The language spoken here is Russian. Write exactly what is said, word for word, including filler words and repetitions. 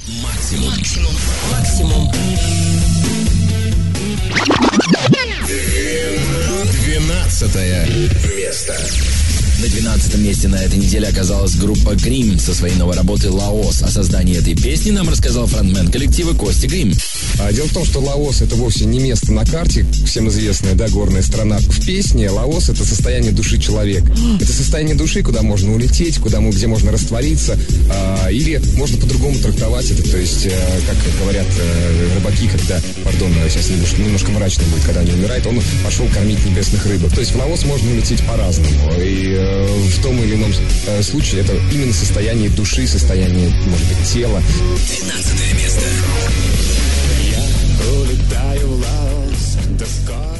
Максимум. Максимум. Максимум. Двенадцатое место. На двенадцатом месте на этой неделе оказалась группа Грим со своей новой работой «Лаос». О создании этой песни нам рассказал фронтмен коллектива Костя Грим. А, дело в том, что Лаос — это вовсе не место на карте, всем известная, да, горная страна. В песне Лаос — это состояние души человека. Это состояние души, куда можно улететь, куда, где можно раствориться, а, или можно по-другому трактовать это. То есть, а, как говорят а, рыбаки, когда, пардон, сейчас немножко, немножко мрачно будет, когда они умирают, он пошел кормить небесных рыбок. То есть в Лаос можно улететь по-разному. И а, в том или ином а, случае это именно состояние души, состояние, может быть, тела. Двенадцатое место. Улетаю в Лаос, до скорого.